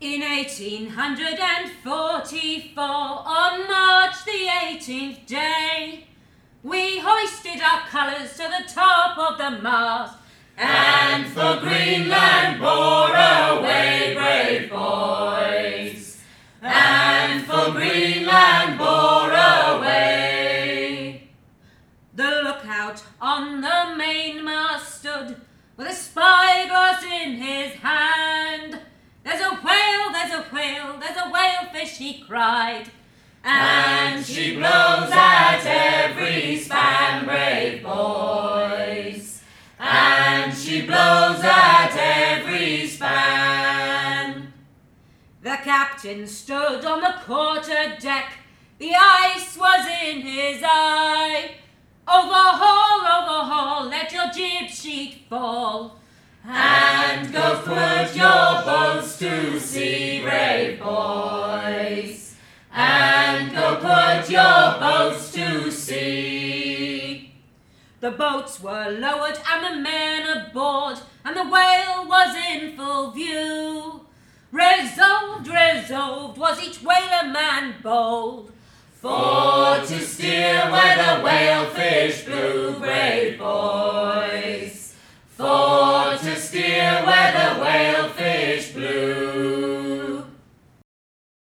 In 1844, on March the 18th day, we hoisted our colours to the top of the mast, and for Greenland bore away, brave boys, and for Greenland bore away. The lookout on the mainmast stood with a spyglass in his hand. There's a whale, there's a whale, there's a whalefish, he cried, and she blows at every span, brave boys, and she blows at every span. The captain stood on the quarter deck, the ice was in his eye. Overhaul, overhaul, let your jib sheet fall, and go put your boats to sea, brave boys, and go put your boats to sea. The boats were lowered and the men aboard, and the whale was in full view. Resolved, resolved was each whaler man bold, for to steer where the whalefish blew, brave